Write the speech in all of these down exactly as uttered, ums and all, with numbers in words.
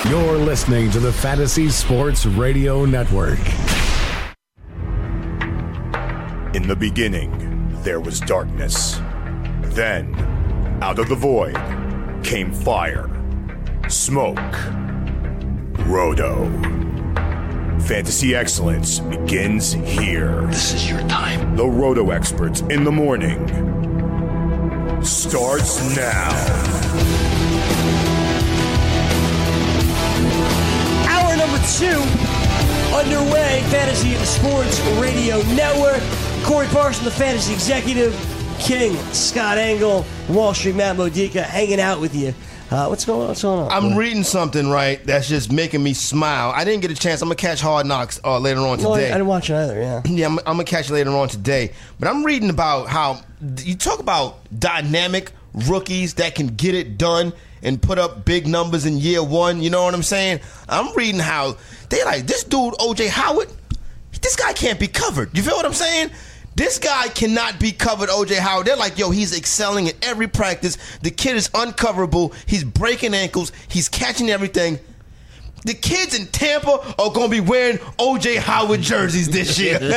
You're listening to the Fantasy Sports Radio Network. In the beginning, there was darkness. Then, out of the void, came fire, smoke, Roto. Fantasy excellence begins here. This is your time. The Roto experts in the morning starts now. Hour number two underway. Fantasy Sports Radio Network. Corey Parson, the fantasy executive. King Scott Engel, Wall Street Matt Modica, hanging out with you. Uh, what's going on? What's going on? I'm reading something, right, that's just making me smile. I didn't get a chance. I'm going to catch Hard Knocks uh, later on today. No, I, I didn't watch it either, yeah. Yeah, I'm, I'm going to catch it later on today. But I'm reading about how you talk about dynamic rookies that can get it done and put up big numbers in year one. You know what I'm saying? I'm reading how they like, this dude, O J Howard, this guy can't be covered. You feel what I'm saying? This guy cannot be covered, O J Howard. They're like, yo, he's excelling at every practice. The kid is uncoverable. He's breaking ankles. He's catching everything. The kids in Tampa are going to be wearing O J Howard jerseys this year. Rookie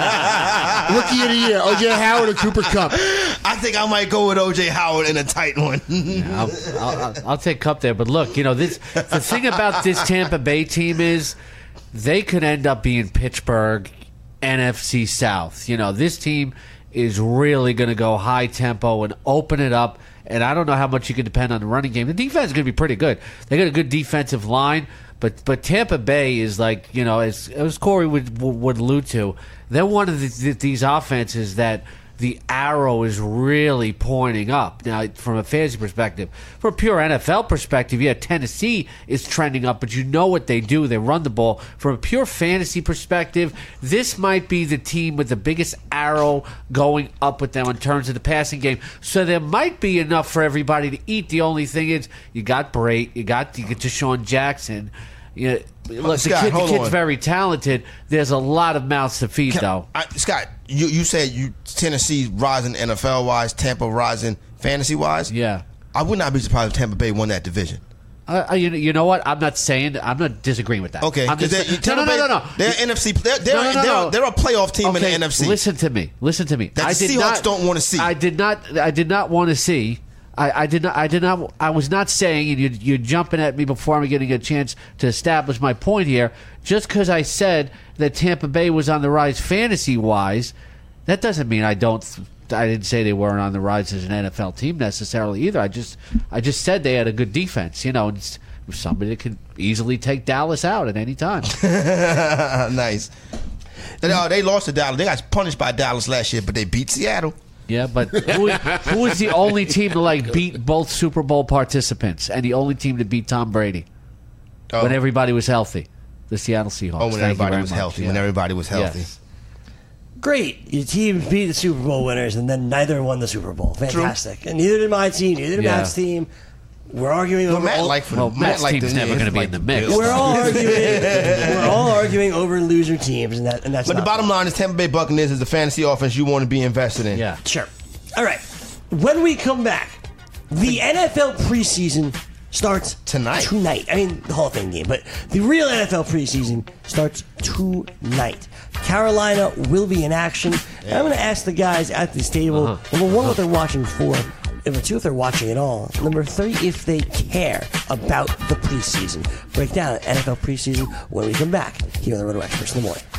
of the year, O J Howard or Cooper Kupp? I think I might go with O J Howard in a tight one. Yeah, I'll, I'll, I'll take Kupp there. But look, you know, this the thing about this Tampa Bay team is they could end up being Pittsburgh, N F C South. You know, this team is really going to go high tempo and open it up. And I don't know how much you can depend on the running game. The defense is going to be pretty good. They got a good defensive line, but but Tampa Bay is like, you know, as, as Corey would would allude to, they're one of the, these offenses that the arrow is really pointing up. Now, from a fantasy perspective, from a pure N F L perspective, yeah, Tennessee is trending up, but you know what they do. They run the ball. From a pure fantasy perspective, this might be the team with the biggest arrow going up with them in terms of the passing game. So there might be enough for everybody to eat. The only thing is, you got Brait, you got, you got Deshaun Jackson. You know, look, Scott, the, kid, the kid's on. very talented. There's a lot of mouths to feed, Can, though. I, Scott, you, you said you Tennessee rising N F L-wise, Tampa rising fantasy-wise. Yeah. I would not be surprised if Tampa Bay won that division. Uh, you, you know what? I'm not saying. I'm not disagreeing with that. Okay. I'm just, no, no, no, no, no, no. They're N F C. They're, they're, no, no, no, they're, no. they're a playoff team okay, in the N F C. Listen to me. Listen to me. That I the did Seahawks not, don't want to see. I did not. I did not want to see. I, I did not. I did not. I was not saying, and you, you're jumping at me before I'm getting a chance to establish my point here. Just because I said that Tampa Bay was on the rise fantasy-wise, that doesn't mean I don't. I didn't say they weren't on the rise as an N F L team necessarily either. I just, I just said they had a good defense. You know, and somebody that could easily take Dallas out at any time. Nice. They, uh, they lost to Dallas. They got punished by Dallas last year, but they beat Seattle. Yeah, but who, who is the only team to like beat both Super Bowl participants and the only team to beat Tom Brady Oh. when everybody was healthy? The Seattle Seahawks. Oh, when Thank everybody you very was much. healthy. Yeah. When everybody was healthy. Yes. Great. Your team beat the Super Bowl winners, and then neither won the Super Bowl. Fantastic. True. And neither did my team, neither did Yeah. Matt's team. We're arguing Well, over Matt all, like for Well, the, Matt's Matt like team's the, never yeah, gonna be like in the the mix. Bills. We're all arguing. We're all arguing over loser teams, and that and that's. But the not bottom fun. line is Tampa Bay Buccaneers is the fantasy offense you want to be invested in. Yeah. Sure. All right. When we come back, the N F L preseason starts Tonight. Tonight. I mean, the Hall of Fame game, but the real N F L preseason starts tonight. Carolina will be in action. And I'm going to ask the guys at this table, Uh-huh. number one, what they're watching for. Number two, if they're watching at all. Number three, if they care about the preseason. Break down N F L preseason when we come back here on the Roto Experts in the morning.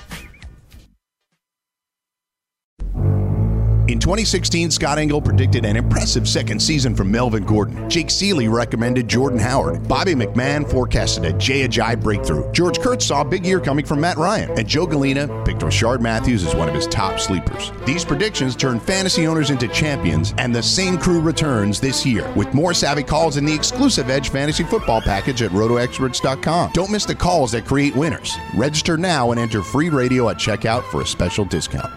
In twenty sixteen, Scott Engel predicted an impressive second season from Melvin Gordon. Jake Seeley recommended Jordan Howard. Bobby McMahon forecasted a Jay Ajayi breakthrough. George Kurtz saw a big year coming from Matt Ryan. And Joe Galena picked Rashard Matthews as one of his top sleepers. These predictions turned fantasy owners into champions, and the same crew returns this year with more savvy calls in the exclusive Edge Fantasy Football package at roto experts dot com. Don't miss the calls that create winners. Register now and enter free radio at checkout for a special discount.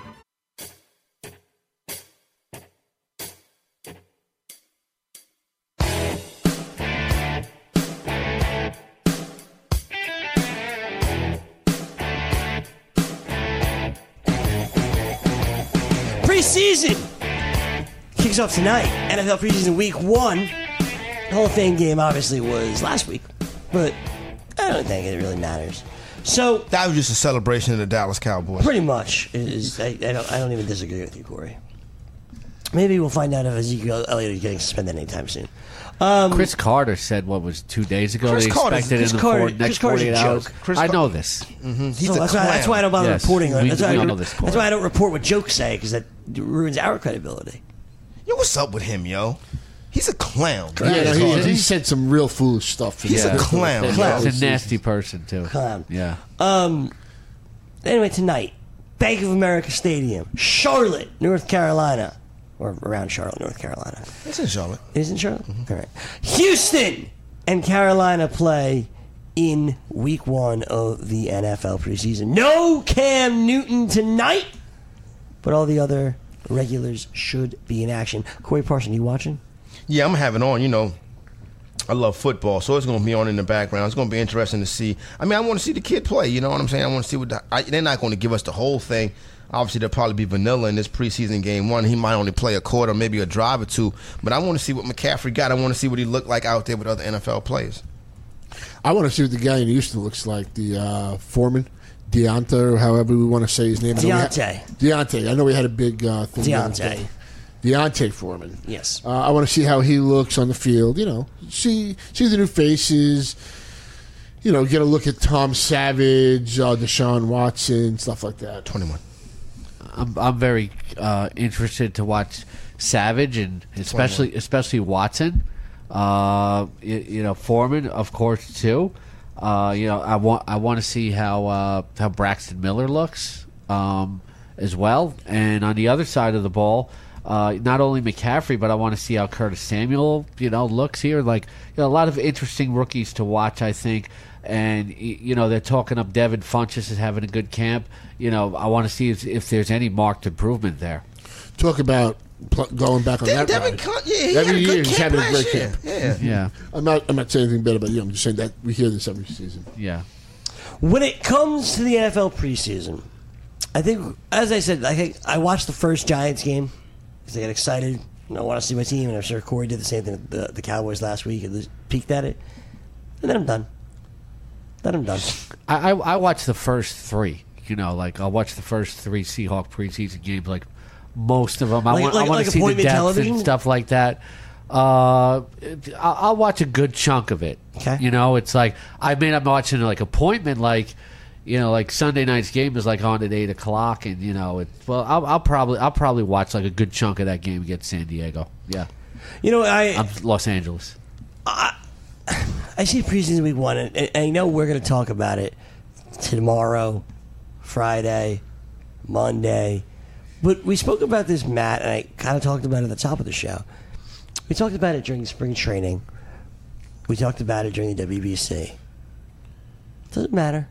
Preseason kicks off tonight. N F L preseason week one. The Hall of Fame game obviously was last week. but I don't think it really matters. So That was just a celebration of the Dallas Cowboys. pretty much, is, I, I don't I don't even disagree with you, Corey. Maybe we'll find out if Ezekiel Elliott is getting suspended anytime soon. Um, Chris Carter said what was two days ago. Chris they Carter's- expected Chris in the Carter- four, Chris next Carter's a forty-eight hours. joke. Chris I Car- know this. He's so a that's, why, that's why I don't bother Yes, reporting on we- it. That's why, we I, all know this, that's Corey. why I don't report what jokes say, because that ruins our credibility. Yo, what's up with him, yo? He's a clown. Yeah, no, he, Carter. he said some real foolish stuff. He's a clown. He's Clown. a nasty person too. Clown. Yeah. Um. Anyway, tonight, Bank of America Stadium, Charlotte, North Carolina, or around Charlotte, North Carolina. It's in Charlotte. It is in Charlotte? All right. Houston and Carolina play in week one of the N F L preseason. No Cam Newton tonight, but all the other regulars should be in action. Corey Parson, you watching? Yeah, I'm having on. You know, I love football, so it's going to be on in the background. It's going to be interesting to see. I mean, I want to see the kid play. You know what I'm saying? I want to see what the, I, they're not going to give us the whole thing. Obviously, there'll probably be vanilla in this preseason game one. He might only play a quarter, maybe a drive or two. But I want to see what McCaffrey got. I want to see what he looked like out there with other N F L players. I want to see what the guy in Houston looks like. The uh, Foreman, Deonta, or however we want to say his name. I know we had- Deontay. Deontay. I know we had a big uh, thing. the other Deontay. day. Deontay Foreman. Yes. Uh, I want to see how he looks on the field. You know, see see the new faces. You know, get a look at Tom Savage, uh, Deshaun Watson, stuff like that. twenty-one. I'm I'm very uh, interested to watch Savage and especially especially Watson. Uh, you, you know, Foreman, of course, too. Uh, you know, I want I want to see how uh, how Braxton Miller looks um, as well. And on the other side of the ball, uh, not only McCaffrey, but I want to see how Curtis Samuel, you know, looks here. Like, you know, a lot of interesting rookies to watch, I think. And y- you know, they're talking up Devin Funchess as having a good camp. You know, I want to see if, if there's any marked improvement there. Talk about pl- going back on De- that Devin ride. Con- yeah, he Every had a year good he's camp having a last great year. camp. Yeah. Yeah, I'm not. I'm not saying anything bad about you. I'm just saying that we hear this every season. yeah. When it comes to the N F L preseason, I think, as I said, I think I watched the first Giants game because I got excited. You know, I want to see my team, and I'm sure Corey did the same thing with the, the Cowboys last week and peeked at it. And then I'm done. Then I'm done. I, I I watched the first three. You know, like I'll watch the first three Seahawk preseason games. Like most of them, I Like- want like- I want like to see the appointment depth television? and stuff like that. Uh, it- I'll, I'll watch a good chunk of it. Okay. You know, it's like I mean I'm watching like appointment like. You know, like Sunday night's game is like on at eight o'clock, and you know, it, well, I'll, I'll probably I'll probably watch like a good chunk of that game against San Diego. Yeah, You know, I I'm Los Angeles. I see preseason week one, and, and I know we're going to talk about it tomorrow, Friday, Monday. But we spoke about this, Matt, and I kind of talked about it at the top of the show. We talked about it during spring training. We talked about it during the W B C. Doesn't matter.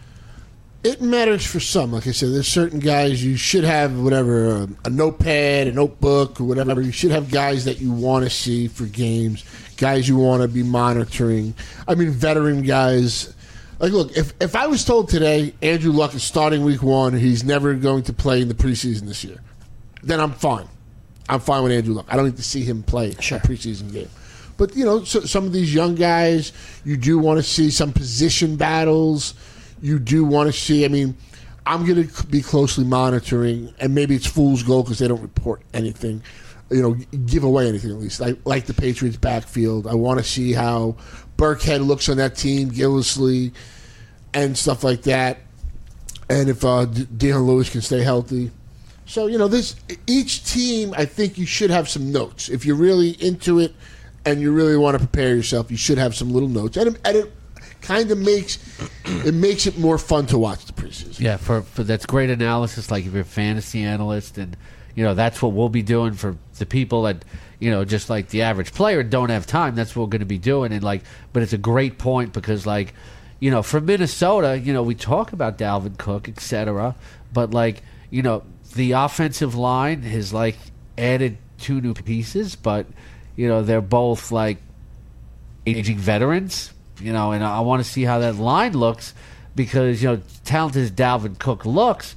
It matters for some. Like I said, there's certain guys you should have whatever a, a notepad, a notebook, or whatever. You should have guys that you want to see for games, guys you want to be monitoring. I mean, veteran guys. Like, look, if if I was told today Andrew Luck is starting week one, he's never going to play in the preseason this year, then I'm fine. I'm fine with Andrew Luck. I don't need to see him play Sure. a preseason game. But you know, so, some of these young guys, you do want to see some position battles. You do want to see. I mean, I'm going to be closely monitoring, and maybe it's fool's gold because they don't report anything, you know, give away anything at least. Like like the Patriots backfield, I want to see how Burkhead looks on that team, Gillisley, and stuff like that, and if uh, D- Deion Lewis can stay healthy. So you know, this each team, I think you should have some notes if you're really into it, and you really want to prepare yourself. You should have some little notes, and, and it kind of makes it makes it more fun to watch the preseason. Yeah, for, for that's great analysis. Like if you're a fantasy analyst, and you know that's what we'll be doing for the people that you know, just like the average player don't have time. That's what we're going to be doing. And like, but it's a great point because like, you know, for Minnesota, you know, we talk about Dalvin Cook, et cetera, but like, you know, the offensive line has like added two new pieces, but you know, they're both like aging veterans. You know, and I want to see how that line looks because, you know, talented as Dalvin Cook looks,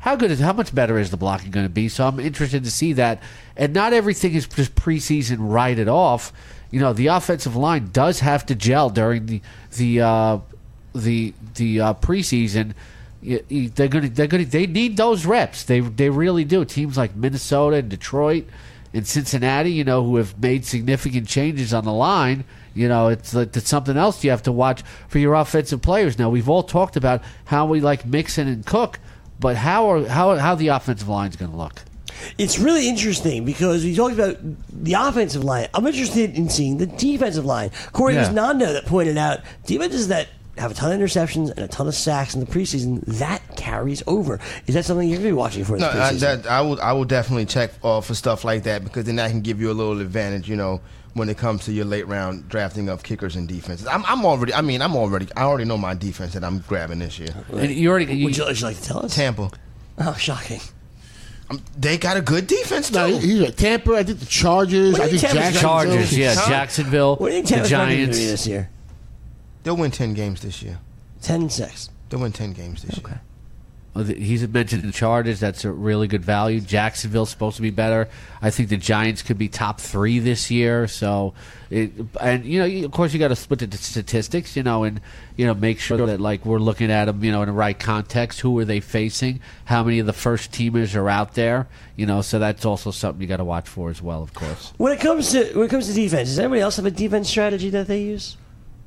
how good is how much better is the blocking going to be? So I'm interested to see that. And not everything is just preseason write it off. You know, the offensive line does have to gel during the the uh, the the uh, preseason. They're going to they're going to they need those reps. They they really do. Teams like Minnesota and Detroit and Cincinnati, you know, who have made significant changes on the line. You know, it's, it's something else you have to watch for your offensive players. Now, we've all talked about how we like Mixon and Cook, but how are how how the offensive line is going to look? It's really interesting because we talked about the offensive line. I'm interested in seeing the defensive line. Corey, Yeah. it was Nando that pointed out defenses that have a ton of interceptions and a ton of sacks in the preseason, that carries over. Is that something you're going to be watching for this No, I, preseason? that, I will. I will definitely check uh, for stuff like that because then that can give you a little advantage. You know, when it comes to your late round drafting of kickers and defenses. I'm, I'm already. I mean, I'm already. I already know my defense that I'm grabbing this year. And you already you, would, you, would you like to tell us? Tampa. Oh, shocking. Um, they got a good defense too. No, he's at Tampa. I think the Chargers. What do I you think think Tampa's Jacksonville. Chargers, yeah, Huh? Jacksonville, What do you think the Tampa's record going to Giants. be this year? They'll win ten games this year. ten and six. They'll win ten games this year. Well, the- He's mentioned the Chargers. That's a really good value. Jacksonville's supposed to be better. I think the Giants could be top three this year. So, it, and you know, you- of course, you got to split the statistics. You know, and you know, make sure that like we're looking at them. You know, in the right context. Who are they facing? How many of the first teamers are out there? You know, so that's also something you got to watch for as well. Of course. When it comes to when it comes to defense, does anybody else have a defense strategy that they use?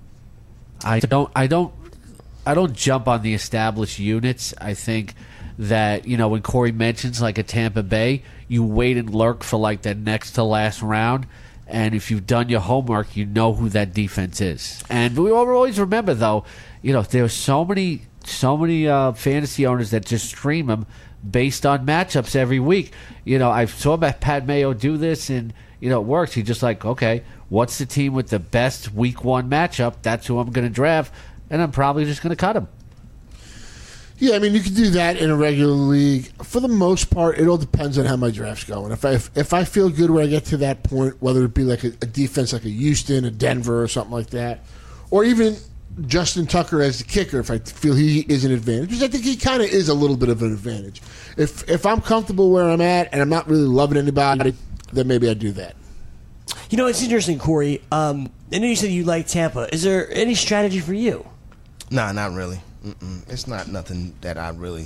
I don't. I don't. I don't jump on the established units. I think that you know when Corey mentions like a Tampa Bay, you wait and lurk for like the next to last round, and if you've done your homework, you know who that defense is. And we always remember though, you know there's so many, so many uh, fantasy owners that just stream them based on matchups every week. You know I saw Pat Mayo do this, and you know it works. He's just like, okay, what's the team with the best week one matchup? That's who I'm going to draft. And I'm probably just going to cut him. Yeah, I mean, you can do that in a regular league. For the most part, it all depends on how my draft's going. If I if, if I feel good when I get to that point, whether it be like a, a defense like a Houston, a Denver, or something like that, or even Justin Tucker as the kicker, if I feel he is an advantage, because I think he kind of is a little bit of an advantage. If if I'm comfortable where I'm at and I'm not really loving anybody, then maybe I do that. You know, it's interesting, Corey. Um, I know you said you like Tampa. Is there any strategy for you? Nah, not really. Mm-mm. It's not nothing that I really.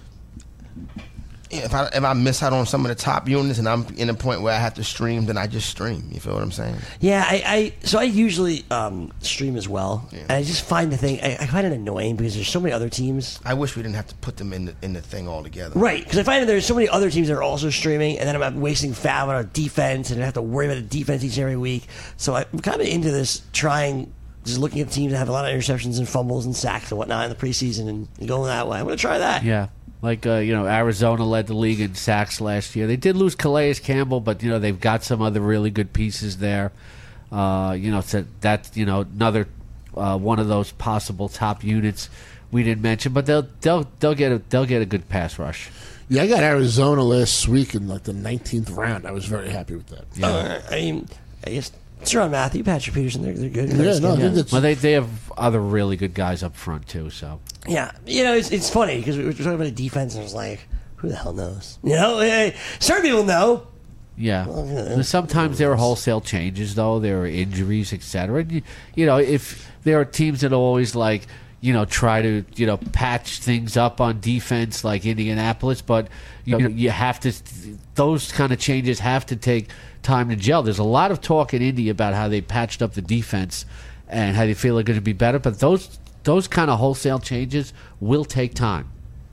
If I if I miss out on some of the top units and I'm in a point where I have to stream, then I just stream. You feel what I'm saying? Yeah, I, I so I usually um, stream as well, Yeah. and I just find the thing I, I find it annoying because there's so many other teams. I wish we didn't have to put them in the in the thing altogether. Right, because I find that there's so many other teams that are also streaming, and then I'm wasting fab on a defense, and I have to worry about the defense each and every week. So I'm kind of into this, trying, just looking at teams that have a lot of interceptions and fumbles and sacks and whatnot in the preseason and going that way. I'm going to try that. Yeah. Like, uh, you know, Arizona led the league in sacks last year. They did lose Calais Campbell, but, you know, they've got some other really good pieces there. Uh, you know, so that's, you know, another uh, one of those possible top units we didn't mention. But they'll they'll they'll get a, they'll get a good pass rush. Yeah, I got Arizona last week in like the nineteenth round. I was very happy with that. Yeah. Uh, I mean, I guess Tyrann Mathieu, Patrick Peterson, they're, they're good. Yeah, Nice no, I game. think that's Well, they they have other really good guys up front too. So Yeah, you know, it's, it's funny because we were talking about the defense, and I was like, who the hell knows? You know, hey, certain people know. yeah, Well, yeah. And sometimes there are wholesale changes though. There are injuries, et cetera. And you, you know, if there are teams that always like, you know, try to, you know, patch things up on defense like Indianapolis, but you know, you have to, those kind of changes have to take time to gel. There's a lot of talk in Indy about how they patched up the defense and how they feel they're going to be better, but those those kind of wholesale changes will take time.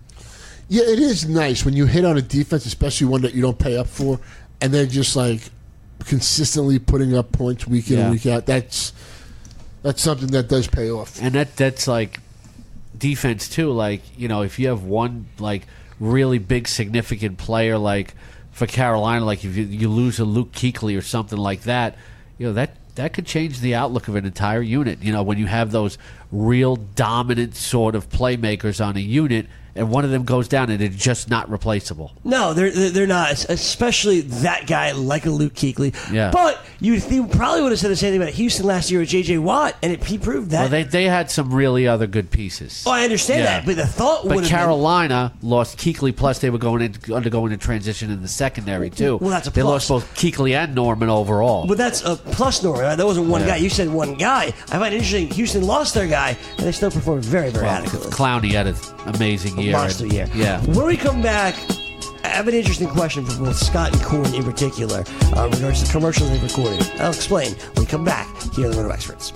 Yeah, it is nice when you hit on a defense, especially one that you don't pay up for, and they're just like consistently putting up points week in Yeah. and week out. That's that's something that does pay off. And that that's like defense too. Like, you know, if you have one like really big significant player like for Carolina, like if you, you lose a Luke Kuechly or something like that, you know, that that could change the outlook of an entire unit. You know, when you have those real dominant sort of playmakers on a unit and one of them goes down and it's just not replaceable. No, they're they're they're not, especially that guy like a Luke Kuechly. Yeah. But you th- probably would have said the same thing about Houston last year with J J Watt, and it, he proved that. Well, they they had some really other good pieces. Oh, I understand Yeah. that, but the thought would But have Carolina lost Kuechly, plus they were going in, undergoing a transition in the secondary too. Well, that's a they plus. lost both Kuechly and Norman overall. been. But that's a plus, Norman. Right? That wasn't one Yeah. guy. You said one guy. I find it interesting. Houston lost their guy, and they still performed very, very Well, adequately. Clowney had an amazing year. Monster and- year. Yeah. When we come back, I have an interesting question for both Scott and Corey in particular uh, in regards to commercials they've recorded. I'll explain when we come back here on the Roto Experts.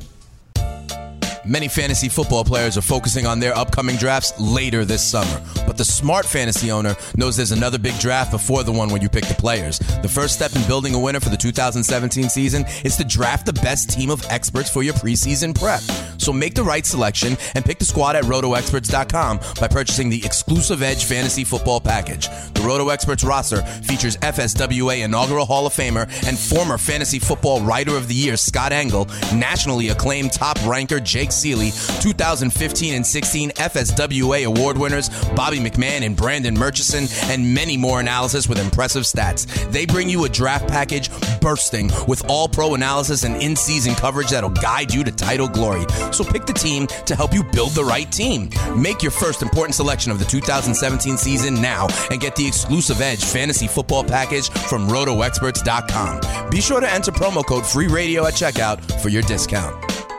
Many fantasy football players are focusing on their upcoming drafts later this summer. But the smart fantasy owner knows there's another big draft before the one where you pick the players. The first step in building a winner for the two thousand seventeen season is to draft the best team of experts for your preseason prep. So make the right selection and pick the squad at roto experts dot com by purchasing the exclusive Edge Fantasy Football Package. The Roto Experts roster features F S W A inaugural Hall of Famer and former Fantasy Football Writer of the Year Scott Engel, nationally acclaimed top ranker Jake Seeley, two thousand fifteen and sixteen F S W A award winners Bobby McMahon and Brandon Murchison, and many more analysis with impressive stats. They bring you a draft package bursting with all-pro analysis and in-season coverage that'll guide you to title glory. So pick the team to help you build the right team. Make your first important selection of the two thousand seventeen season now and get the exclusive Edge Fantasy Football Package from roto experts dot com. Be sure to enter promo code FREERADIO at checkout for your discount.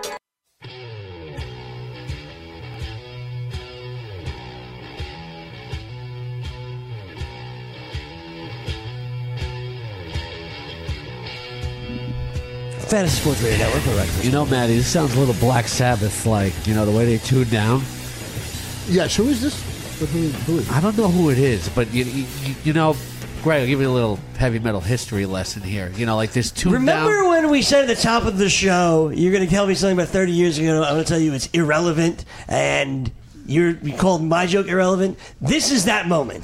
Fantasy Sports Radio Network for record. You know, Maddie, this sounds a little Black Sabbath like. You know, the way they tune down. Yes, who is this? Who, who is it? I don't know who it is, but you, you, you know, Greg, I'll give you a little heavy metal history lesson here. You know, like this tune Remember down. when we said at the top of the show, you're going to tell me something about thirty years ago, I'm going to tell you it's irrelevant, and you're, you called my joke irrelevant? This is that moment.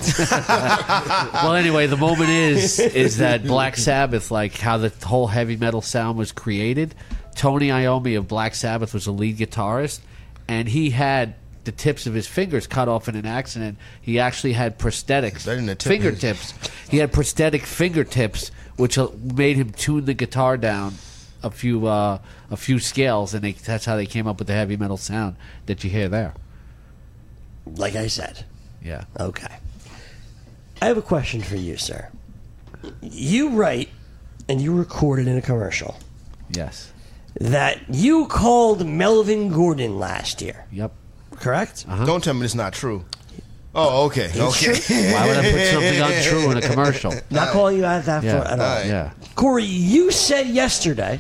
Well, anyway, the moment is is that Black Sabbath, like how the whole heavy metal sound was created. Tony Iommi of Black Sabbath was a lead guitarist, and he had the tips of his fingers cut off in an accident. He actually had prosthetics, Better than the tip fingertips. He had prosthetic fingertips, which uh, made him tune the guitar down a few uh, a few scales, and they, that's how they came up with the heavy metal sound that you hear there. Like I said. Yeah. Okay. I have a question for you, sir. You write, and you recorded in a commercial, Yes. that you called Melvin Gordon last year. Yep. Correct? Don't tell me it's not true. Oh, okay. It's Okay. true. Why would I put something untrue in a commercial? Not calling you out that Yeah. far at all. All right. Yeah. Corey, you said yesterday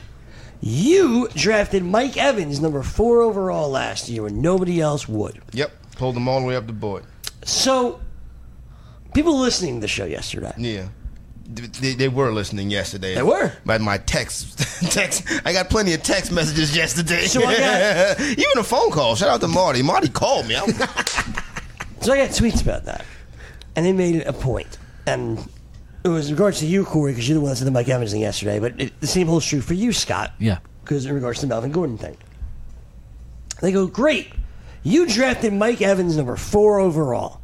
you drafted Mike Evans number four overall last year when nobody else would. Yep. Pulled them all the way up the board. So, people listening to the show yesterday, Yeah. They, they were listening yesterday. They were? By my text. text. I got plenty of text messages yesterday. So I got- Even a phone call. Shout out to Marty. Marty called me. I was- so I got tweets about that, and they made it a point. And it was in regards to you, Corey, because you're the one that said the Mike Evans thing yesterday, but it, the same holds true for you, Scott. Yeah. Because in regards to the Melvin Gordon thing. They go, great. You drafted Mike Evans number four overall.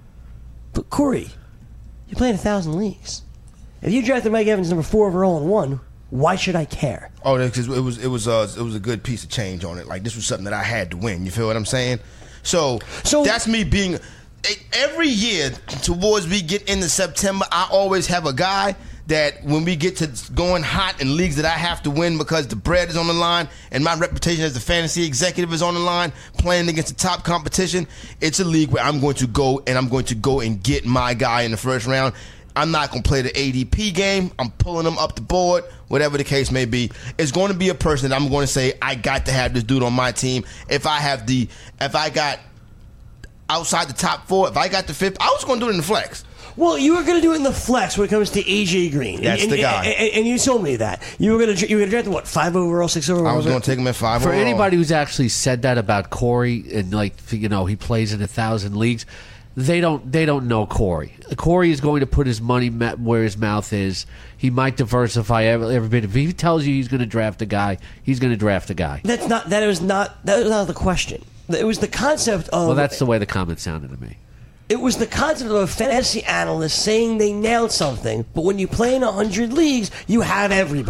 But Corey, you play in a thousand leagues. If you drafted Mike Evans number four overall and one, why should I care? oh, because it was it was uh, it was a good piece of change on it. Like this was something that I had to win. You feel what I'm saying? So, So- that's me being. Every year towards we get into September, I always have a guy that when we get to going hot in leagues that I have to win because the bread is on the line and my reputation as a fantasy executive is on the line, playing against the top competition, it's a league where I'm going to go and I'm going to go and get my guy in the first round. I'm not going to play the A D P game. I'm pulling them up the board, whatever the case may be. It's going to be a person that I'm going to say, I got to have this dude on my team. If I have the, if I got outside the top four, if I got the fifth, I was going to do it in the flex. Well, you were going to do it in the flex when it comes to A J Green. That's and, the guy. And, and, and you told me that. You were going to you were going to draft him, what, five overall, six overall? I was going to take him at five For overall. anybody who's actually said that about Corey and like you know he plays in a thousand leagues, they don't they don't know Corey. Corey is going to put his money ma- where his mouth is. He might diversify every, every bit. If he tells you he's going to draft a guy, he's going to draft a guy. That's not, that was not, that was not the question. It was the concept of... Well, that's the way the comment sounded to me. It was the concept of a fantasy analyst saying they nailed something, but when you play in one hundred leagues, you have everybody.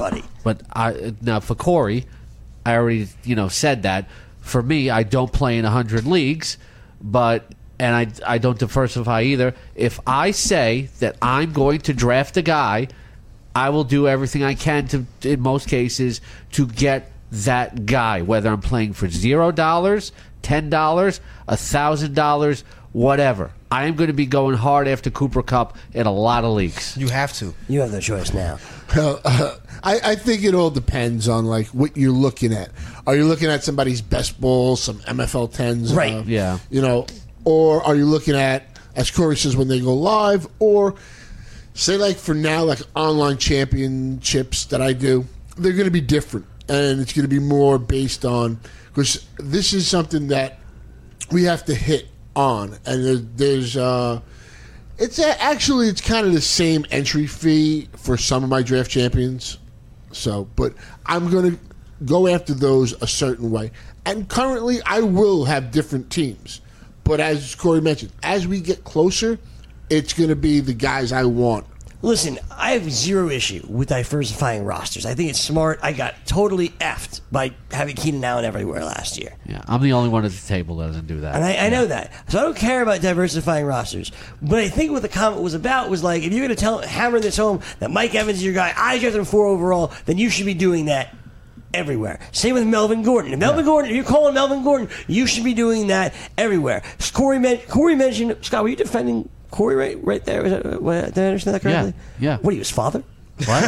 But I now for Corey, I already you know said that. For me, I don't play in a hundred leagues, but and I I don't diversify either. If I say that I'm going to draft a guy, I will do everything I can to, in most cases, to get that guy. Whether I'm playing for zero dollars, ten dollars, a thousand dollars, whatever. I am going to be going hard after Cooper Kupp in a lot of leagues. You have to. You have no choice now. Well, uh, I, I think it all depends on like what you're looking at. Are you looking at somebody's best ball, some M F L tens, Right. uh, Yeah. you know, or are you looking at, as Corey says, when they go live, or say like for now, like online championships that I do, they're going to be different, and it's going to be more based on, because this is something that we have to hit on, and there, there's uh, it's a, actually it's kind of the same entry fee for some of my draft champions. So, but I'm going to go after those a certain way, and currently I will have different teams. But as Corey mentioned, as we get closer, it's going to be the guys I want. Listen, I have zero issue with diversifying rosters. I think it's smart. I got totally effed by having Keenan Allen everywhere last year. Yeah, I'm the only one at the table that doesn't do that. And I, I Yeah. know that. So I don't care about diversifying rosters. But I think what the comment was about was like, if you're going to tell hammer this home that Mike Evans is your guy, I drafted him four overall, then you should be doing that everywhere. Same with Melvin Gordon. If Melvin yeah. Gordon, if you're calling Melvin Gordon, you should be doing that everywhere. Corey, men- Corey mentioned, Scott, were you defending Corey right, right there? Was that, what, did I understand that correctly? Yeah. yeah. What are you, his father? What? no,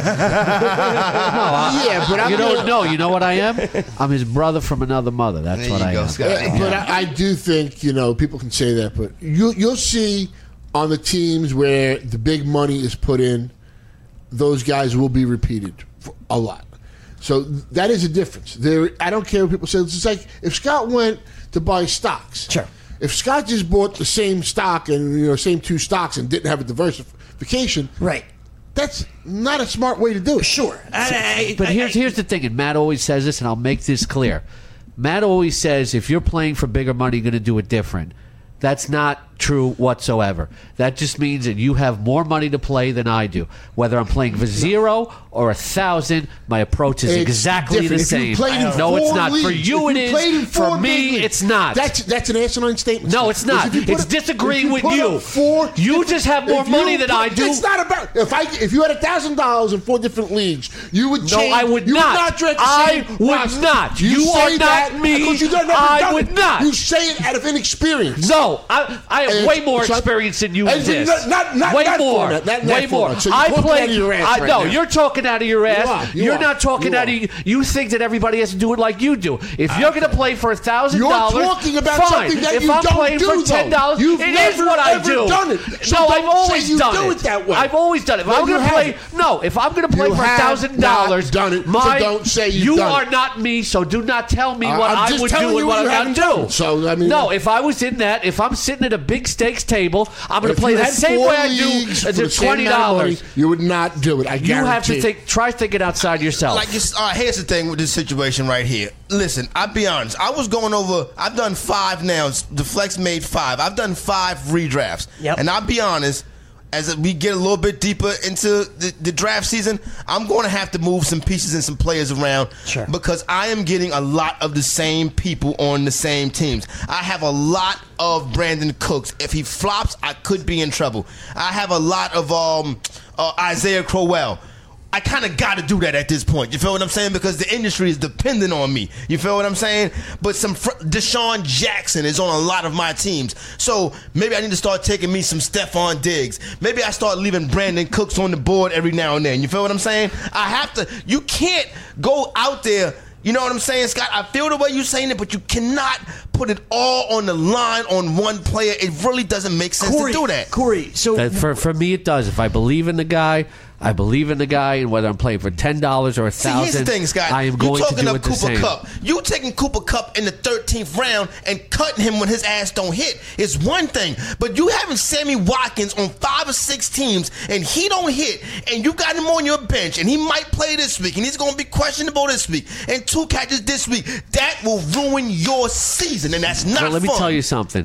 I, yeah, but I'm you don't gonna, know. You know what I am? I'm his brother from another mother. That's there what you I go, am. Scott. Uh, but I, I do think, you know, people can say that, but you, you'll see on the teams where the big money is put in, those guys will be repeated for a lot. So that is a difference. There, I don't care what people say. It's just like if Scott went to buy stocks. Sure. If Scott just bought the same stock and you know same two stocks and didn't have a diversification, Right. that's not a smart way to do it. Sure. I, I, But I, here's I, here's the thing, and Matt always says this, and I'll make this clear. Matt always says if you're playing for bigger money, you're going to do it different. That's not true whatsoever. That just means that you have more money to play than I do. Whether I'm playing for zero or a thousand, my approach is It's exactly different. the If you same. played in No, it's four not. For leagues, you, if it you played in is. For four me, big leagues, it's not. That's that's an asinine statement. No, it's not. Because if you put It's up- disagreeing if with put you. up Four You different- just have more if you money than put- I do. It's not about if I if you had a thousand dollars in four different leagues, you would No, change. I would you not. Would not draft the I same would roster. not. You, You say are not that me. because you've never I done would it. not. You say it out of inexperience. No, I, I have And way more so- experience than you and exist. not- not- not way that more. format, not- not way more. format. So you're I talking play. out of your ass I, right no, now. you're talking out of your ass. are, you You're are, not talking you out are. of. You think that everybody has to do it like you do. If you're going to play for a thousand You're dollars, talking about fine. something that if you I'm don't playing do, for though. ten dollars, You've it is never, what I ever do. done it. So no, don't I've always say you done do it. it that way. I've always done it. If No, I'm going you to play, haven't. no. If I'm going to play You for a have thousand not dollars, done it, so my don't say you've you done are it. not me. So do not tell me Uh, what I'm I just would telling do you and what you I'm haven't going to done do. it. So, I mean, no. If I was in that, if I'm sitting at a big steaks table, I'm going If to play you the had same four way I leagues do. for the It's same twenty amount of dollars. money, you would not do it. I guarantee. You have to think. Try thinking outside yourself. Like, it's, uh, here's the thing with this situation right here. Listen, I'll be honest. I was going over. I've done five now. The Flex made five. I've done five redrafts. Yep. And I'll be honest. As we get a little bit deeper into the, the draft season, I'm going to have to move some pieces and some players around Sure. because I am getting a lot of the same people on the same teams. I have a lot of Brandon Cooks. If he flops, I could be in trouble. I have a lot of um, uh, Isaiah Crowell. I kind of got to do that at this point. You feel what I'm saying? Because the industry is dependent on me. You feel what I'm saying? But some fr- Deshaun Jackson is on a lot of my teams. So maybe I need to start taking me some Stephon Diggs. Maybe I start leaving Brandon Cooks on the board every now and then. You feel what I'm saying? I have to. You can't go out there. You know what I'm saying, Scott? I feel the way you're saying it, but you cannot put it all on the line on one player. It really doesn't make sense Corey, to do that. Corey, so That for for me, it does. If I believe in the guy, I believe in the guy, and whether I'm playing for ten dollars or a See, here's the thousand, thing, Scott. I am you going to talking do up it the Cooper same. Kupp. You taking Cooper Kupp in the thirteenth round and cutting him when his ass don't hit is one thing. But you having Sammy Watkins on five or six teams and he don't hit, and you got him on your bench, and he might play this week, and he's going to be questionable this week, and two catches this week. That will ruin your season, and that's not But let me fun. tell you something.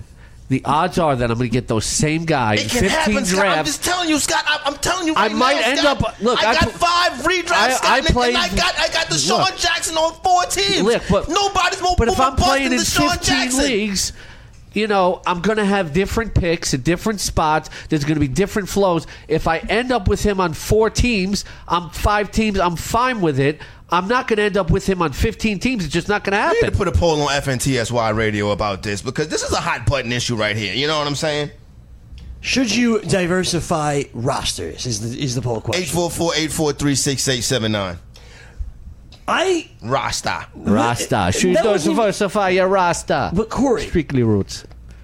the odds are that I'm going to get those same guys. It can fifteen happen, Scott. I'm drafts. just telling you, Scott. I, I'm telling you I right might now, end Scott, up- look, I I got pl- five redrafts, I- Scott, I and, played- and I got I got Deshaun look. Jackson on four teams. Look, but, Nobody's more but if more I'm bust playing than in Deshaun fifteen Jackson. leagues, you know, I'm going to have different picks at different spots. There's going to be different flows. If I end up with him on four teams, I'm five teams, I'm fine with it. I'm not going to end up with him on fifteen teams. It's just not going to We need to happen. put a poll on F N T S Y Radio about this because this is a hot button issue right here. You know what I'm saying? Should you diversify rosters? Is the is the poll question. eight four four, eight four three, six eight seven nine. I Rasta. Rasta. Should That wasn't- diversify your Rasta. but Corey, Strictly roots.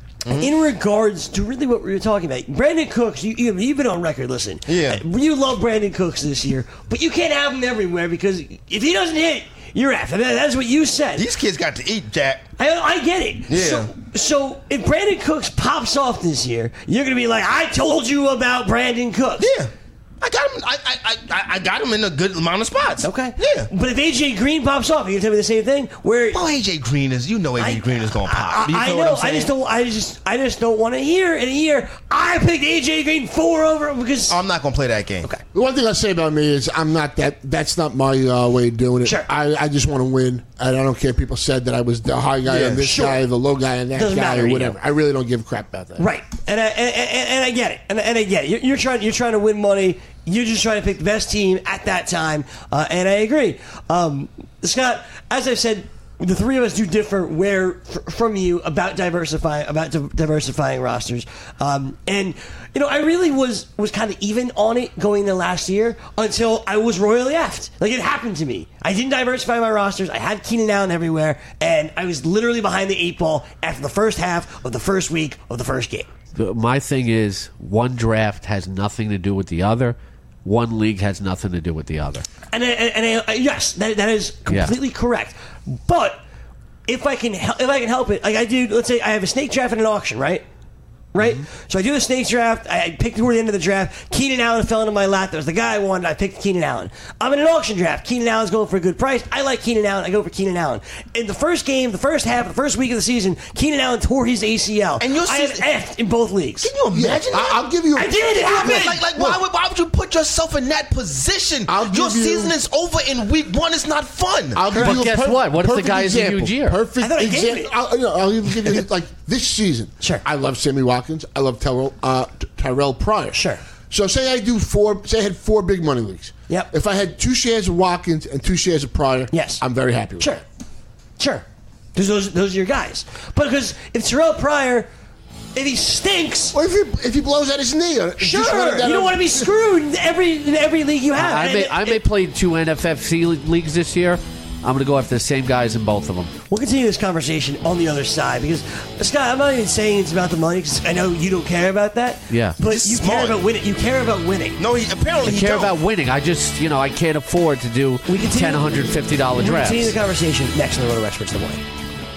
in regards to really what we were talking about, Brandon Cooks, you, you, you've been on record, listen. Yeah. uh, You love Brandon Cooks this year, but you can't have him everywhere because if he doesn't hit, you're after. That, that's what you said. These kids got to eat, Jack. I, I get it. Yeah. So, so if Brandon Cooks pops off this year, you're going to be like, I told you about Brandon Cooks. Yeah. I got him. I, I, I, I got him in a good amount of spots. Okay. Yeah. But if A J Green pops off, you can tell me the same thing. Where Well, A J Green is. You know, A J Green is gonna pop. You I, I feel know. what I'm I saying? just don't. I just. I just don't want to hear in a year. I picked A J Green four over him because. I'm not gonna play that game. Okay. The one thing I say about me is I'm not that. That's not my uh, way of doing it. Sure. I, I just want to win, and I don't care if people said that I was the high guy Yeah, on this sure. guy, the low guy on that Doesn't guy, matter or to you. whatever. I really don't give a crap about that. Right, and I and, and, and I get it, and, and I get it. You're, you're trying. You're trying to win money. You're just trying to pick the best team at that time, uh, and I agree. Um, Scott, as I've said, the three of us do differ where f- from you about diversifying about di- diversifying rosters, um, and you know I really was was kind of even on it going into last year until I was royally effed. Like it happened to me. I didn't diversify my rosters. I had Keenan Allen everywhere, and I was literally behind the eight ball after the first half of the first week of the first game. The- My thing is, one draft has nothing to do with the other. One league has nothing to do with the other. And, I, and I, yes, that, that is completely Yeah. correct. But if I can hel- if I can help it, like I do, let's say I have a snake draft and an auction, right? Right? So I do the snake draft. I I picked toward the end of the draft. Keenan Allen fell into my lap. That was the guy I wanted. I picked Keenan Allen. I'm in an auction draft. Keenan Allen's going for a good price. I like Keenan Allen. I go for Keenan Allen. In the first game, the first half, the first week of the season, Keenan Allen tore his A C L. And your I have season- effed in both leagues. Can you imagine I, that? I'll give you. A, I did. It happened. Like, like why, would, why would you put yourself in that position? I'll Your give you- season is over in week one. It's not fun. I'll give But you a guess per- what? What if the perfect guy has a example. huge year? Perfect I thought I gave example. it. I'll, you know, I'll even give you like this season. Sure. I love Sammy Watkins. I love Tyrell, uh, T- Tyrell Pryor. Sure. So say I do four. Say I had four big money leagues. Yep. If I had two shares of Watkins and two shares of Pryor, Yes. I'm very happy with Sure. it. Sure. Because those, those are your guys. But because if Terrell Pryor, if he stinks, Or if he if he blows out his knee, or sure, just run it down you don't a- want to be screwed in every, in every league you have. I And may, it- I may it- play two N F F C leagues this year. I'm going to go after the same guys in both of them. We'll continue this conversation on the other side because, Scott, I'm not even saying it's about the money because I know you don't care about that. Yeah. But Just you smart. care about winning. You care about winning. no, he apparently I he care don't. about winning. I just, you know, I can't afford to do We continue, ten one hundred fifty dollars we'll drafts. continue the conversation next on the Roto Experts in the morning.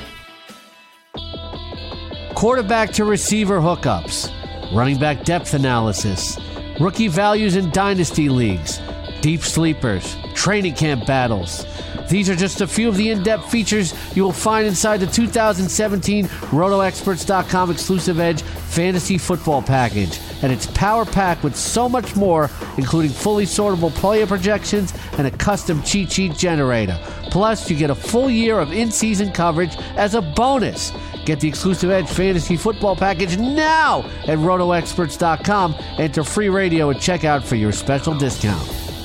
Quarterback to receiver hookups, running back depth analysis, rookie values in dynasty leagues, deep sleepers, training camp battles. These are just a few of the in-depth features you will find inside the two thousand seventeen Roto Experts dot com exclusive Edge Fantasy Football Package. And it's power-packed with so much more, including fully sortable player projections and a custom cheat sheet generator. Plus, you get a full year of in-season coverage as a bonus. Get the exclusive Edge Fantasy Football Package now at Roto Experts dot com. Enter free radio at checkout for your special discount.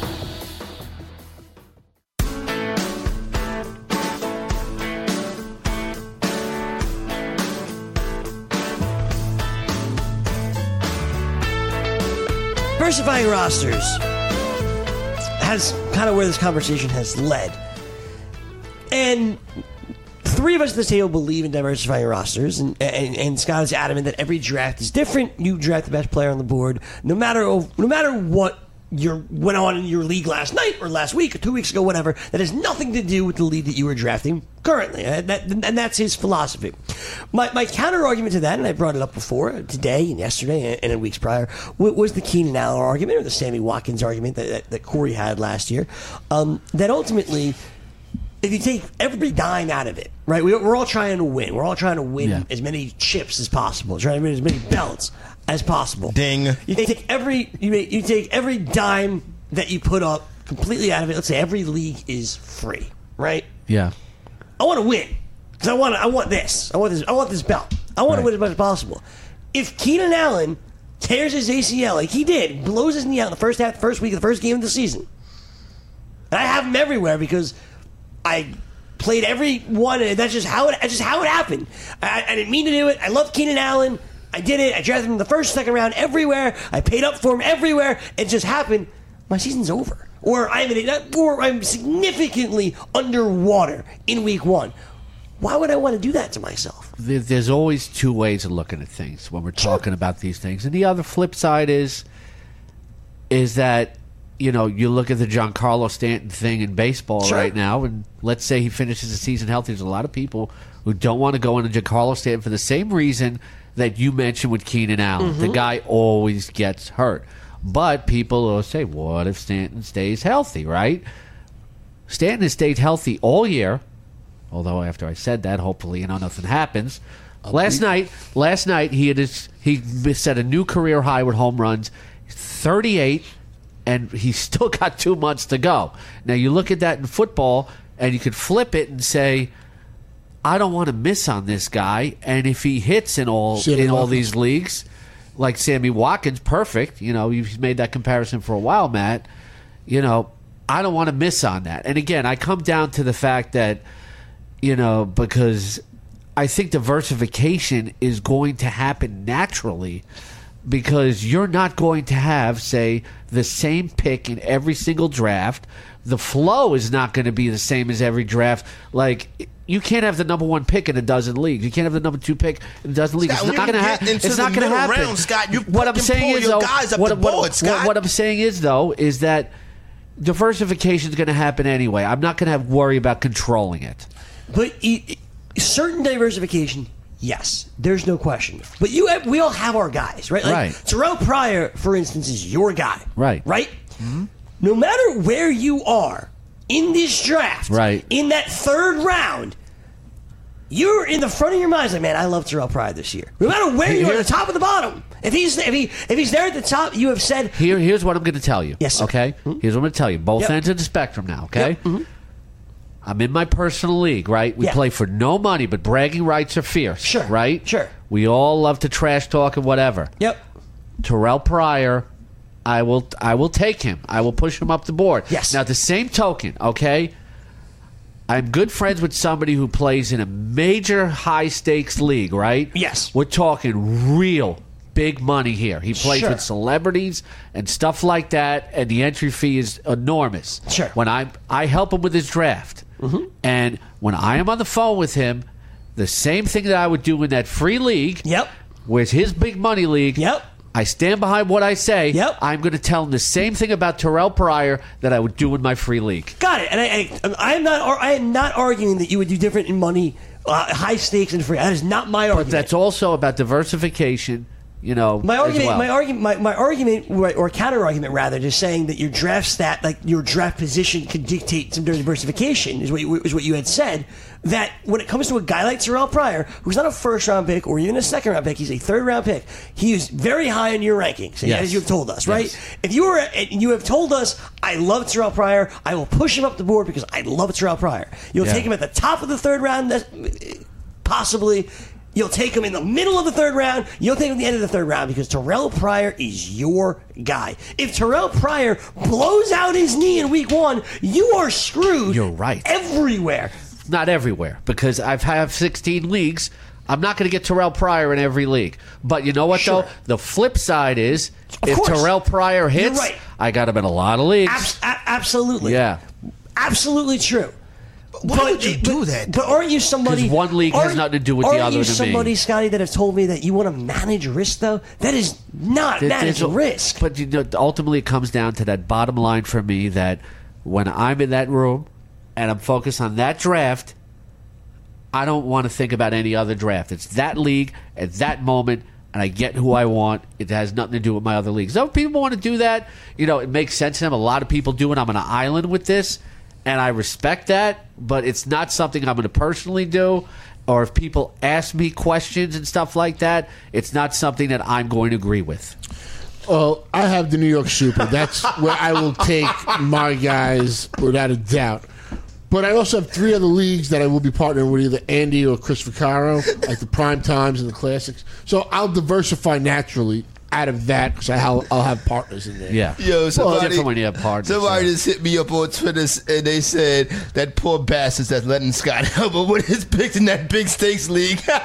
Diversifying rosters has kind of where this conversation has led. And three of us at this table believe in diversifying rosters, and, and, and Scott is adamant that every draft is different. You draft the best player on the board, no matter no matter what your went on in your league last night or last week or two weeks ago, whatever. That has nothing to do with the league that you were drafting currently, and, that, and that's his philosophy. My, my counter argument to that, and I brought it up before today and yesterday and in weeks prior, was the Keenan Allen argument or the Sammy Watkins argument that, that, that Corey had last year. Um, that ultimately, if you take every dime out of it, right? We, we're all trying to win. We're all trying to win Yeah. as many chips as possible, trying to win as many belts as possible. Ding. You take every you make, you take every dime that you put up completely out of it. Let's say every league is free, right? Yeah. I want to win because I want I want this. I want this. I want this belt. I want Right. to win as much as possible. If Keenan Allen tears his A C L like he did, blows his knee out in the first half, first week of the first game of the season, and I have him everywhere because I played every one, and that's just how it. That's just how it happened. I, I didn't mean to do it. I love Keenan Allen. I did it. I drafted him in the first, second round everywhere. I paid up for him everywhere. It just happened. My season's over, or I'm in it, or I'm significantly underwater in week one. Why would I want to do that to myself? There- There's always two ways of looking at things when we're talking about these things, and the other flip side is, is that you know you look at the Giancarlo Stanton thing in baseball Sure. right now, and let's say he finishes the season healthy. There's a lot of people who don't want to go into Giancarlo Stanton for the same reason that you mentioned with Keenan Allen. The guy always gets hurt, but people will say, "What if Stanton stays healthy?" Right? Stanton has stayed healthy all year. Although after I said that, hopefully, you know, nothing happens. Last night, last night he had his, he set a new career high with home runs, thirty-eight, and he's still got two months to go. Now you look at that in football, and you could flip it and say, I don't want to miss on this guy, and if he hits in all Sammy in all Watkins. these leagues, like Sammy Watkins, perfect. You know, you've made that comparison for a while, Matt. You know, I don't want to miss on that. And again, I come down to the fact that. You know, because I think diversification is going to happen naturally because you're not going to have, say, the same pick in every single draft. The flow is not going to be the same as every draft. Like, you can't have the number one pick in a dozen leagues. You can't have the number two pick in a dozen leagues. Scott, It's not when going to you happen. get into It's the not going to middle happen. round, Scott, you what I'm fucking saying pull is, your though, guys up what, the what- board, what- Scott. what I'm saying is, though, is that diversification is going to happen anyway. I'm not going to have worry about controlling it. But e- certain diversification, yes, there's no question. But you, have, we all have our guys, right? Like Right. Terrell Pryor, for instance, is your guy, Right. Right. No matter where you are in this draft, Right. in that third round, you're in the front of your mind, like, man, I love Terrell Pryor this year. No matter where you are, Here's- the top of the bottom. If he's if he if he's there at the top, you have said, Here, here's what I'm going to tell you. Yes, sir. Okay. Here's what I'm going to tell you. Both Yep. ends of the spectrum now. Okay. Yep. Mhm. I'm in my personal league, right? We Yeah. play for no money, but bragging rights are fierce. Sure. Right. Sure. We all love to trash talk and whatever. "Yep, Terrell Pryor, I will, I will take him. I will push him up the board. Yes. Now, at the same token, okay. I'm good friends with somebody who plays in a major high stakes league, right? Yes. We're talking real big money here. He plays Sure. with celebrities and stuff like that, and the entry fee is enormous. Sure. When I I help him with his draft, and when I am on the phone with him, the same thing that I would do in that free league, Yep. where's his big money league, Yep. I stand behind what I say. Yep. I'm going to tell him the same thing about Terrell Pryor that I would do in my free league. got it." And I, I, I am not ar- I am not arguing that you would do different in money, uh, high stakes and free. That is not my argument. But that's also about diversification, you know. My as argument, well. my argument, my, my argument, or counter argument rather, just saying that your draft stat, like your draft position, could dictate some diversification. Is what you, is what you had said. That when it comes to a guy like Terrell Pryor, who's not a first round pick or even a second round pick, he's a third round pick. He is very high in your rankings, Yes. as you have told us, right? Yes. If you were, and you have told us, I love Terrell Pryor. I will push him up the board because I love Terrell Pryor. You'll Yeah. take him at the top of the third round, that's- possibly. You'll take him in the middle of the third round. You'll take him at the end of the third round because Terrell Pryor is your guy. If Terrell Pryor blows out his knee in week one, you are screwed. You're right. Everywhere. Not everywhere, because I've have sixteen leagues. I'm not going to get Terrell Pryor in every league. But you know what, Sure. though? The flip side is, Of if course. Terrell Pryor hits, right. I got him in a lot of leagues. Abs- a- absolutely. Yeah. Absolutely true. Why would you do but, that? But aren't you somebody? 'Cause one league has aren't- nothing to do with the aren't other you to me. somebody, Scotty, that have told me that you want to manage risk, though? That is not There- manage there's a- risk. But you know, ultimately, it comes down to that bottom line for me that when I'm in that room and I'm focused on that draft, I don't want to think about any other draft. It's that league at that moment, and I get who I want. It has nothing to do with my other leagues. Some people want to do that. You know, it makes sense to them. A lot of people do it. I'm on an island with this, and I respect that, but it's not something I'm going to personally do. Or if people ask me questions and stuff like that, it's not something that I'm going to agree with. Well, I have the New York Super. That's where I will take my guys without a doubt. But I also have three other leagues that I will be partnering with either Andy or Chris Vaccaro, like the Prime Times and the Classics. So I'll diversify naturally out of that because I'll, I'll have partners in there. Yeah. Yo, somebody, well, it's different when you have partners. Somebody so. just hit me up on Twitter and they said that poor bastards that's letting Scott Helber with his picks in that big stakes league. Well,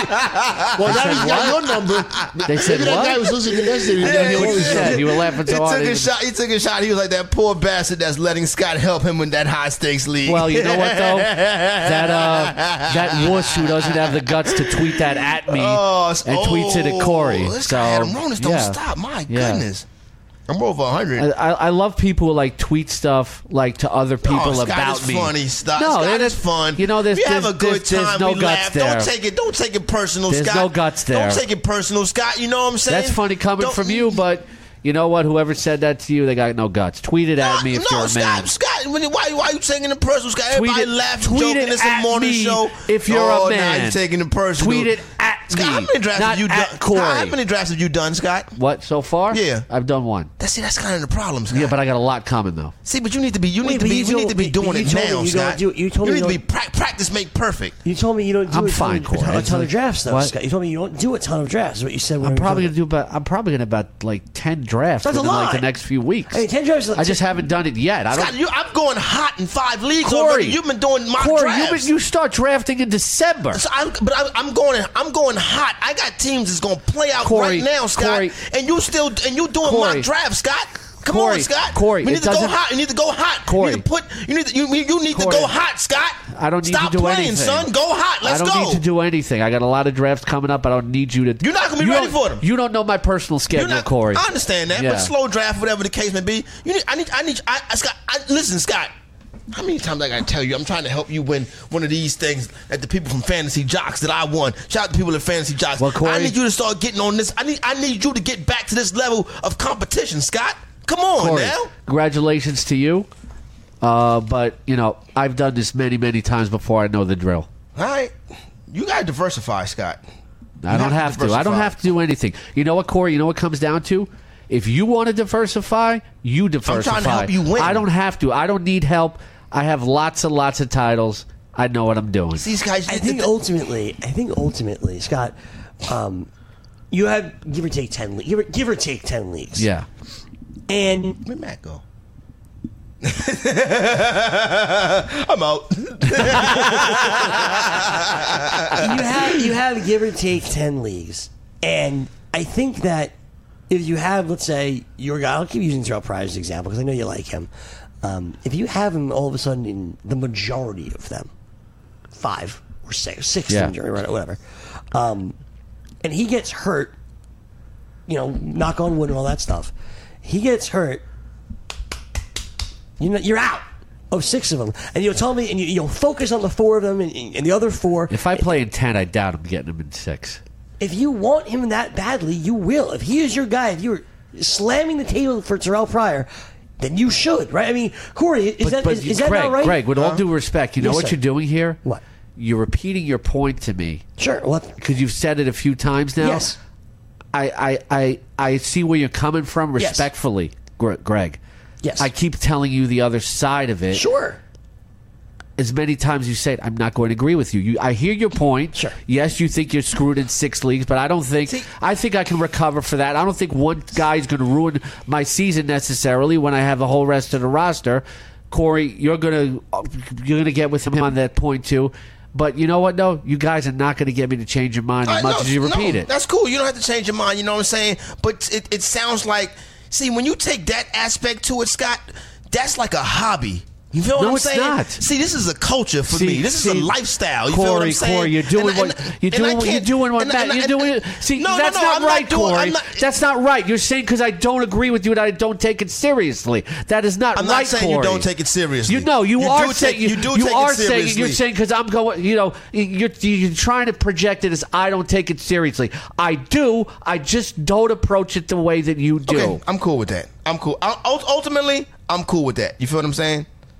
now he's got your number. They said Maybe what? that guy was listening to this. He I didn't hear what you said. You were laughing so he hard. Took a shot, he took a shot. He was like, that poor bastard that's letting Scott help him in that high stakes league. Well, you know what, though? That uh, that wuss who doesn't have the guts to tweet that at me oh, and tweets it at Corey. This so, guy had him wrong. This don't yeah. stop. My Yeah. goodness. I'm over one hundred. I, I, I love people who like tweet stuff like to other people oh, Scott about is me. funny. Scott, no, Scott it is is fun. You know, there's, we there's, have a good there's, there's time. no we guts laugh. there. Don't take it. Don't take it personal, There's Scott. no guts there. Don't take it personal, Scott. You know what I'm saying? That's funny coming Don't- from you, but you know what? Whoever said that to you, they got no guts. Tweet it at No, me if no, you're a Scott, man. Scott, when, why, why are you taking it personal, Scott? Tweet Everybody it- laughing, tweet joking. it It's a at morning me show. if you're oh, a man. Now you're taking it personal. Tweet it at Scott, me, how many drafts not have you at done? Corey. How many drafts have you done, Scott? What, so far? Yeah. I've done one. That's see, that's kind of the problem, Scott. Yeah, but I got a lot coming, though. See, but you need to be. You Wait, need to but be. you You need told- to be but doing you it told me now, you don't Scott. do- you told me need you to be don't- pra- practice make perfect. You told me you don't do I'm a fine, ton, Corey. a ton of drafts, though, What? Scott. You told me you don't do a ton of drafts. Is what you said. when I'm we probably were gonna do about. I'm probably gonna about like ten drafts That's a within like lot. the next few weeks. I mean, ten drafts. I just haven't done it yet. I don't. Scott, you, I'm going hot in five leagues Corey, already. You've been doing mock Corey, drafts. you, been, you start drafting in December. So I'm, but I, I'm going. I'm going hot. I got teams that's going to play out Corey, right now, Scott. Corey, and you still and you doing Corey, mock drafts, Scott. Come Corey, on, Scott. Corey, we it need to go doesn't- hot. You need to go hot. Corey. you need to put. You need. To, you, you need Corey. to go hot, Scott. I don't need Stop to do playing, anything. son. Go hot. Let's I don't go. need to do anything. I got a lot of drafts coming up. I don't need you to. You're not gonna be you ready don't- for them. You don't know my personal You're schedule, not- Corey. I understand that, Yeah. but slow draft, whatever the case may be. You need. I need. I need. I, I Scott. I, listen, Scott. How many times I gotta tell you? I'm trying to help you win one of these things that the people from Fantasy Jocks that I won. Shout out to people at Fantasy Jocks. Well, Corey- I need you to start getting on this. I need. I need you to get back to this level of competition, Scott. Come on Corey, now. congratulations to you. Uh, but you know, I've done this many, many times before. I know the drill. All right, you gotta diversify, Scott. I don't have to. I don't have to do anything. You know what, Corey? You know what it comes down to? If you want to diversify, you diversify. trying to help you win. I don't have to. I don't need help. I have lots and lots of titles. I know what I'm doing. See, these guys. I think ultimately, I think ultimately, Scott, um, you have give or take ten, le- give or, give or take ten leagues. Yeah. And Where'd Matt go? I'm out. you have you have give or take ten leagues, and I think that if you have, let's say, your guy, I'll keep using Terrell Pryor as an example because I know you like him. Um, if you have him all of a sudden in the majority of them, five or six, six, Yeah. of them, or whatever, um, and he gets hurt, you know, knock on wood and all that stuff, he gets hurt, you know, you're out of six of them, and you'll tell me, and you, you'll focus on the four of them, and, and the other four. If I play in ten, I doubt I'm getting him in six. If you want him that badly, you will. If he is your guy, if you're slamming the table for Terrell Pryor, then you should, right? I mean, Corey, is But, that but is, is that Greg, not right? Greg, with all due respect, you know Yes, what sir. you're doing here? What? You're repeating your point to me Sure. What? because you've said it a few times now. Yes. I, I, I, I see where you're coming from Yes. respectfully, Gre- Greg. Yes. I keep telling you the other side of it. Sure. As many times you say it, I'm not going to agree with you. you. I hear your point. Sure. Yes, you think you're screwed in six leagues, but I don't think. See- I think I can recover for that. I don't think one guy is going to ruin my season necessarily when I have the whole rest of the roster. Corey, you're going to you're going to get with him on that point too. But you know what? No, you guys are not going to get me to change your mind as Uh, much no, as you repeat no, it. That's cool. You don't have to change your mind. You know what I'm saying? But it, it sounds like, see, when you take that aspect to it, Scott, that's like a hobby. You feel what No, I'm it's saying? not. See, this is a culture for See- me. This is see, a lifestyle. You Corey, feel what I'm saying? Corey, you're doing And- what and- you're and I doing. What you're can't- doing what and- Matt. and- You're and- doing. See, no, that's no, no, not I'm right, doing- Corey. I'm not- that's not right. You're saying because I don't agree with you that I don't take it seriously. That is not I'm right, not saying Corey. you don't take it seriously. You know, you, You are do saying take- you, you do you take it are saying seriously. you're saying because I'm going. You know, you're you're trying to project it as I don't take it seriously. I do. I just don't approach it the way that you do. Okay, I'm cool with that. I'm cool. I, ult- ultimately, I'm cool with that. You feel what I'm saying?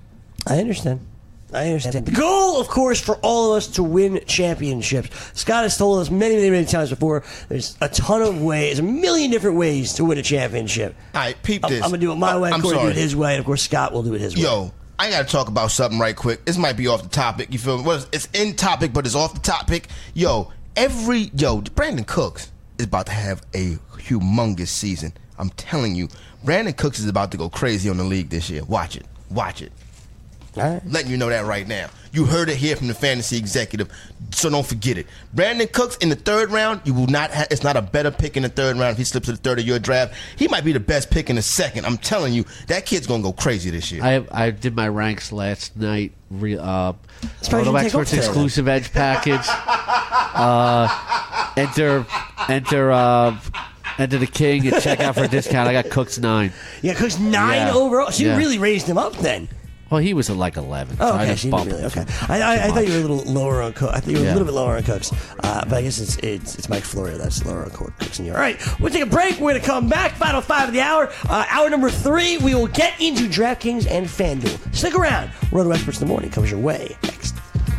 I understand. I understand. The goal, of course, for all of us to win championships. Scott has told us many, many, many times before, there's a ton of ways, a million different ways to win a championship. All right, peep I'm, this. I'm going to do it my way, I'm Corey will do sorry. it his way, and of course Scott will do it his way. Yo, I got to talk about something right quick. This might be off the topic. You feel me? Well, it's in topic, but it's off the topic. Yo, every, yo, Brandon Cooks is about to have a humongous season. I'm telling you, Brandon Cooks is about to go crazy on the league this year. Watch it. Watch it. All right. Letting you know that right now. You heard it here from the fantasy executive, so don't forget it. Brandon Cooks in the third round, you will not. Ha- it's not a better pick in the third round if he slips to the third of your draft. He might be the best pick in the second. I'm telling you, that kid's gonna go crazy this year. I I did my ranks last night. Re, uh, probably Roto gonna take Experts off today, exclusive edge package. Uh, enter enter uh, enter the king and check out for a discount. I got Cooks nine. Yeah, Cooks nine Yeah. overall. So you Yeah. really raised him up then. Well, he was at like eleven. So Oh, I okay. just So you bumped didn't really, him okay. too- I, I, I too thought you were a much. little lower on Cooks. I think you were Yeah. a little bit lower on Cooks. Uh, but I guess it's it's, it's Mike Florio that's lower on Cooks than you. All right, we'll take a break. We're going to come back. Final five of the hour. Uh, hour number three, we will get into DraftKings and FanDuel. Stick around. Roto Experts in the Morning comes your way next.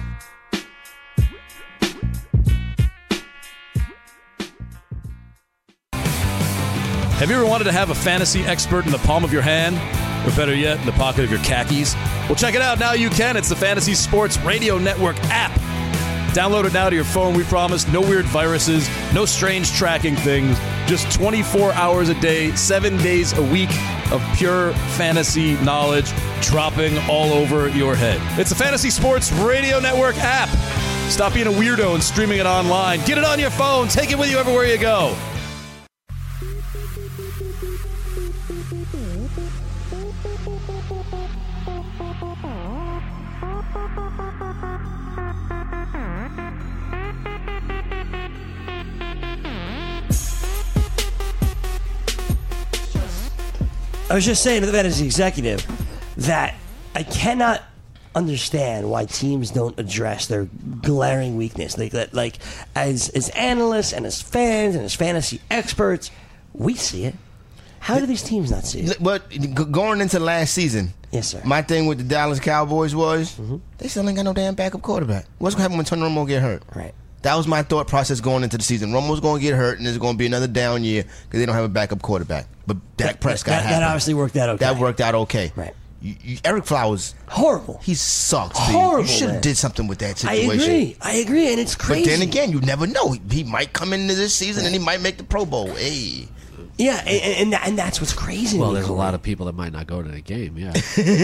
Have you ever wanted to have a fantasy expert in the palm of your hand? Or better yet, in the pocket of your khakis? Well, check it out. Now you can. It's the Fantasy Sports Radio Network app. Download it now to your phone, we promise. No weird viruses, no strange tracking things. Just twenty-four hours a day, seven days a week of pure fantasy knowledge dropping all over your head. It's the Fantasy Sports Radio Network app. Stop being a weirdo and streaming it online. Get it on your phone. Take it with you everywhere you go. I was just saying to the fantasy executive that I cannot understand why teams don't address their glaring weakness. Like, that, like as as analysts and as fans and as fantasy experts, we see it. How do these teams not see it? But g- going into last season, Yes, sir. my thing with the Dallas Cowboys was Mm-hmm. they still ain't got no damn backup quarterback. What's gonna happen when Tony Romo get hurt? Right. That was my thought process going into the season. Romo's going to get hurt, and there's going to be another down year because they don't have a backup quarterback. But Dak That- Prescott that- that happened. obviously worked out okay. That worked out okay. Right. You, you, Eric Flowers, Horrible. he sucks. B. Horrible, You should man. have did something with that I situation. agree. I agree, and it's But crazy. then again, you never know. He, he might come into this season and he might make the Pro Bowl. Hey. Yeah, and, and, that- and that's what's crazy. Well, to me, there's a Corey. lot of people that might not go to the game. Yeah.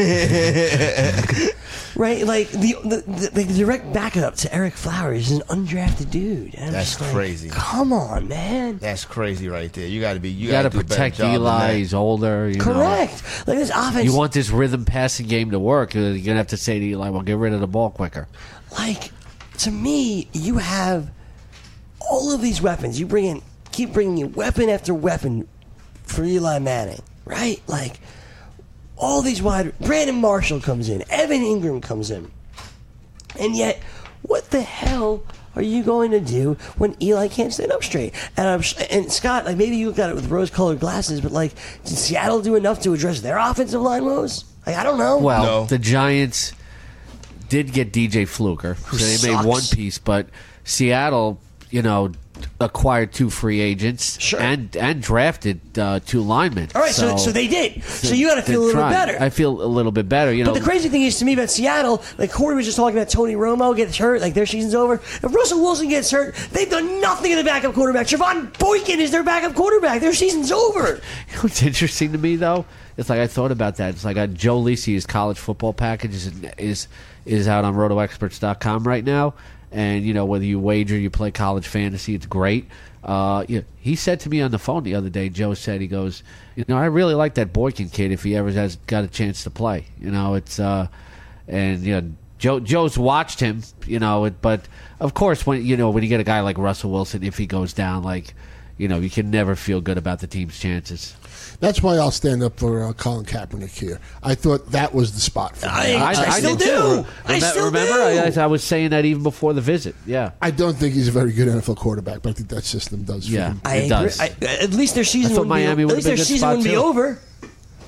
Right, like the the, the the direct backup to Eric Flowers is an undrafted dude. And I'm That's just like, crazy. Come on, man. That's crazy right there. You got to be. You, You got to do a better protect job than Eli. that. He's older. You know. Correct. Like this offense. You want this rhythm passing game to work. You're going to have to say to Eli, well, get rid of the ball quicker. like to me, you have all of these weapons. You bring in, keep bringing in weapon after weapon for Eli Manning, right? Like all these wide. Brandon Marshall comes in. Evan Ingram comes in, and yet, what the hell are you going to do when Eli can't stand up straight? And I'm and Scott, like maybe you got it with rose-colored glasses, but like, did Seattle do enough to address their offensive line woes? Like I don't know. Well, No. the Giants did get D J Fluker, so they sucks. made one piece, but Seattle, you know, acquired two free agents Sure. and and drafted uh, two linemen. all right, so so they did. So you got to feel a they're little bit trying. better. I feel a little bit better. You know, But the crazy thing is to me about Seattle, like Corey was just talking about Tony Romo gets hurt, like their season's over. If Russell Wilson gets hurt, they've done nothing in the backup quarterback. Javon Boykin is their backup quarterback. Their season's over. You know what's interesting to me though? It's like I thought about that. It's like uh, Joe Lisi's college football package is is is out on roto experts dot com right now, and you know whether you wager, you play college fantasy, it's great. Uh, you know, he said to me on the phone the other day. Joe said he goes, you know, I really like that Boykin kid if he ever has got a chance to play. You know, it's uh, and you know. Joe Joe's watched him, you know, it, but of course when you know when you get a guy like Russell Wilson, if he goes down, like you know, you can never feel good about the team's chances. That's why I'll stand up for uh, Colin Kaepernick here. I thought that was the spot for him. I- I still did do. too. I Remem- still remember, do. I, I was saying that even before the visit. Yeah, I don't think he's a very good N F L quarterback, but I think that system does for Yeah. him. I It agree. does. I, at least their season I thought wouldn't Miami be, at would've least been their a good season spot, wouldn't be too. over.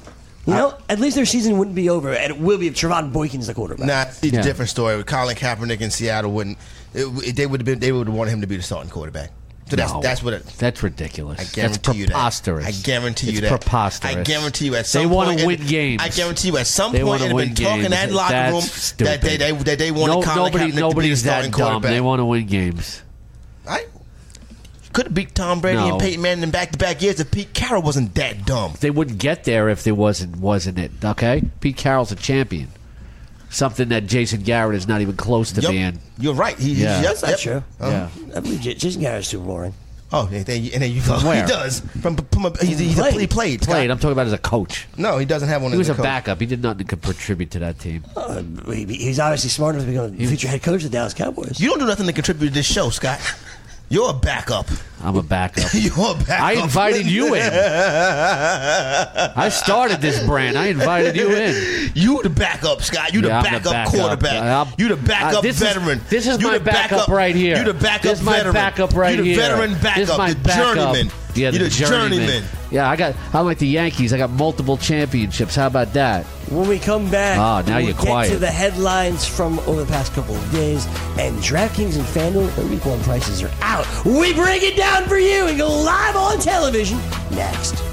You know, at least their season wouldn't be over, and it will be if Trevon Boykin's the quarterback. Nah, it's Yeah. a different story. With Colin Kaepernick in Seattle, wouldn't it, it- they would have been? They would have wanted him to be the starting quarterback. So that's No, that's what it. that's ridiculous. I guarantee that's you that. preposterous. I guarantee you it's that. preposterous. I guarantee you at some they point. want to in- win games. I guarantee you at some They point wanna they've win been talking in that games. locker That's room that they, they that they wanted no, Colin nobody, Kaepernick to be the nobody's starting that dumb. quarterback. They want to win games. I could have beat Tom Brady No. and Peyton Manning in back-to-back years if Pete Carroll wasn't that dumb. They wouldn't get there if there wasn't wasn't it. Okay, Pete Carroll's a champion. Something that Jason Garrett is not even close to Yep. being. You're right. He, Yeah. he, That's not yep. true. Uh, Yeah. I believe J- Jason Garrett's too boring. Oh, and then, and then you go. where? He does. From, from a, he's, he's Played. A, he played. Played. Scott. I'm talking about as a coach. No, he doesn't have one. He was as a coach. backup. He did nothing to contribute to that team. Uh, he- he's obviously smart enough to become a future head coach of the Dallas Cowboys. You don't do nothing to contribute to this show, Scott. You're a backup. I'm a backup. You're a backup. I invited you in. I started this brand. I invited you in. You the backup, Scott. You the Yeah, I'm the backup, backup. quarterback. I'm- you the backup Uh, this is- veteran. this is you my the backup right here. You the backup This is my veteran. backup right you the here. veteran backup. This is my the backup. journeyman. Yeah, you the the journeyman. journeyman. Yeah, I got. I'm like the Yankees. I got multiple championships. How about that? When we come back, Ah, now we'll you're get quiet. to the headlines from over the past couple of days. And DraftKings and FanDuel, their week one prices are out. We break it down for you and go live on television next.